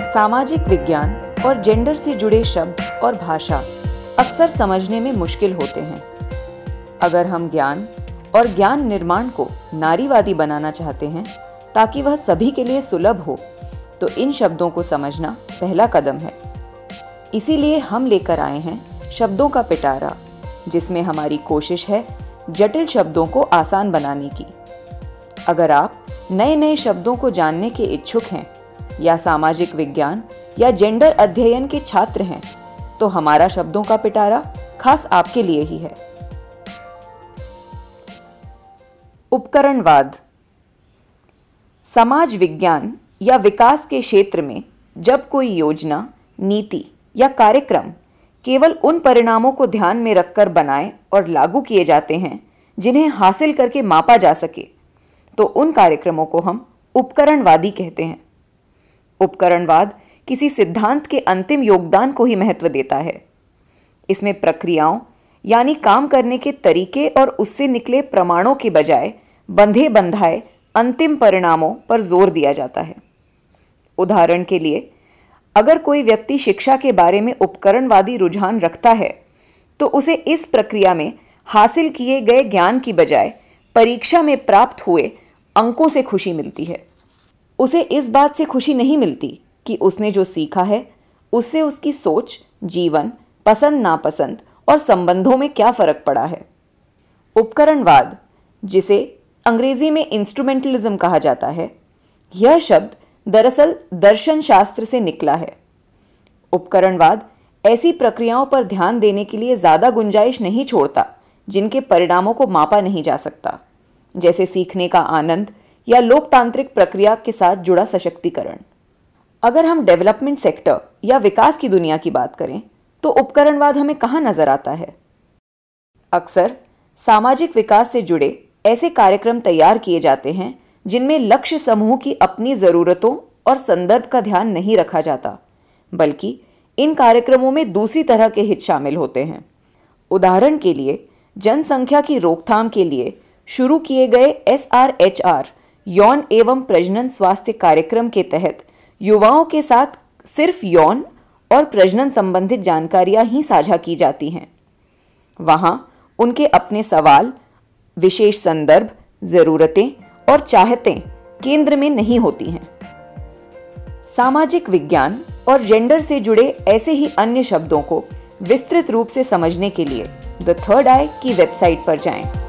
सामाजिक विज्ञान और जेंडर से जुड़े शब्द और भाषा अक्सर समझने में मुश्किल होते हैं। अगर हम ज्ञान और ज्ञान निर्माण को नारीवादी बनाना चाहते हैं ताकि वह सभी के लिए सुलभ हो, तो इन शब्दों को समझना पहला कदम है। इसीलिए हम लेकर आए हैं शब्दों का पिटारा, जिसमें हमारी कोशिश है जटिल शब्दों को आसान बनाने की। अगर आप नए नए शब्दों को जानने के इच्छुक हैं या सामाजिक विज्ञान या जेंडर अध्ययन के छात्र हैं, तो हमारा शब्दों का पिटारा खास आपके लिए ही है। उपकरणवाद। समाज विज्ञान या विकास के क्षेत्र में जब कोई योजना, नीति या कार्यक्रम केवल उन परिणामों को ध्यान में रखकर बनाए और लागू किए जाते हैं जिन्हें हासिल करके मापा जा सके, तो उन कार्यक्रमों को हम उपकरणवादी कहते हैं। उपकरणवाद किसी सिद्धांत के अंतिम योगदान को ही महत्व देता है। इसमें प्रक्रियाओं यानी काम करने के तरीके और उससे निकले प्रमाणों के बजाय बंधे बंधाए अंतिम परिणामों पर जोर दिया जाता है। उदाहरण के लिए, अगर कोई व्यक्ति शिक्षा के बारे में उपकरणवादी रुझान रखता है, तो उसे इस प्रक्रिया में हासिल किए गए ज्ञान की बजाय परीक्षा में प्राप्त हुए अंकों से खुशी मिलती है। उसे इस बात से खुशी नहीं मिलती कि उसने जो सीखा है उससे उसकी सोच, जीवन, पसंद नापसंद और संबंधों में क्या फर्क पड़ा है। उपकरणवाद, जिसे अंग्रेजी में इंस्ट्रूमेंटलिज्म कहा जाता है, यह शब्द दरअसल दर्शन शास्त्र से निकला है। उपकरणवाद ऐसी प्रक्रियाओं पर ध्यान देने के लिए ज्यादा गुंजाइश नहीं छोड़ता जिनके परिणामों को मापा नहीं जा सकता, जैसे सीखने का आनंद या लोकतांत्रिक प्रक्रिया के साथ जुड़ा सशक्तिकरण। अगर हम डेवलपमेंट सेक्टर या विकास की दुनिया की बात करें, तो उपकरणवाद हमें कहाँ नजर आता है? अक्सर सामाजिक विकास से जुड़े ऐसे कार्यक्रम तैयार किए जाते हैं जिनमें लक्ष्य समूह की अपनी जरूरतों और संदर्भ का ध्यान नहीं रखा जाता, बल्कि इन कार्यक्रमों में दूसरी तरह के हित शामिल होते हैं। उदाहरण के लिए, जनसंख्या की रोकथाम के लिए शुरू किए गए SRHR यौन एवं प्रजनन स्वास्थ्य कार्यक्रम के तहत युवाओं के साथ सिर्फ यौन और प्रजनन संबंधित जानकारियां ही साझा की जाती हैं। वहां उनके अपने सवाल, विशेष संदर्भ, जरूरतें और चाहतें केंद्र में नहीं होती हैं। सामाजिक विज्ञान और जेंडर से जुड़े ऐसे ही अन्य शब्दों को विस्तृत रूप से समझने के लिए द थर्ड आई की वेबसाइट पर जाएं।